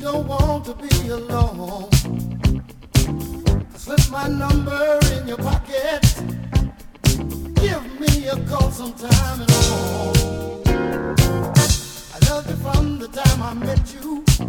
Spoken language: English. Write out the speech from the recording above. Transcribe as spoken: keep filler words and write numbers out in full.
don't want to be alone. Slip my number in your pocket. Give me a call sometime and home. I loved you from the time I met you.